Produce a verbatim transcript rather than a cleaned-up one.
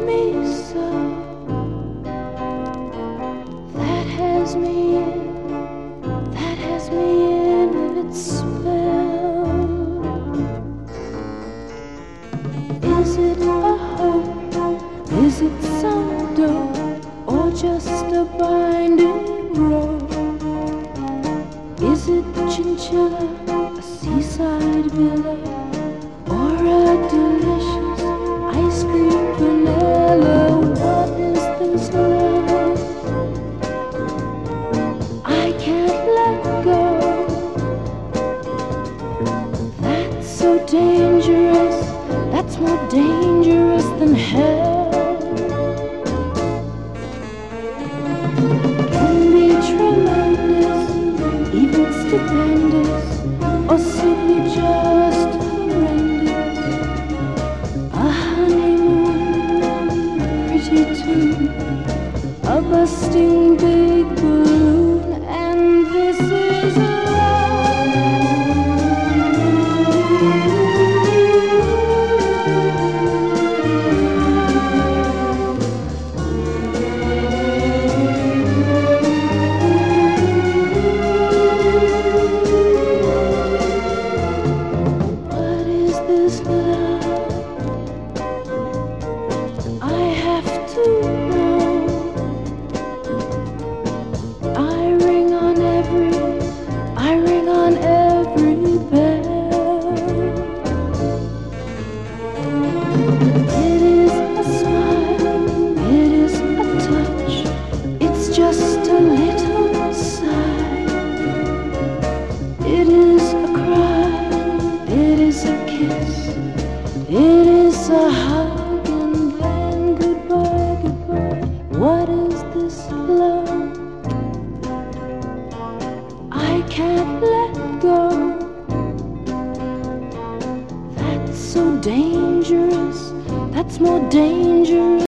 me so, that has me in, that has me in with its spell. Is it a hope? Is it some dope? Or just a binding rope? Is it chinchilla, a seaside villa, or a delicious ice cream vanilla? What is this love? I can't let go. That's so dangerous. That's more dangerous than hell. Can be tremendous, even stupendous, or simply just horrendous. A honeymoon, pretty too, a busting big balloon, and this is love. What is this love? I have to know. I ring on every, I ring on every bell. It is a smile, it is a touch, it's just a little sigh. It is a cry, it is a kiss, it is a hug, and then goodbye, goodbye. What is this love? I can't let go. That's so dangerous. That's more dangerous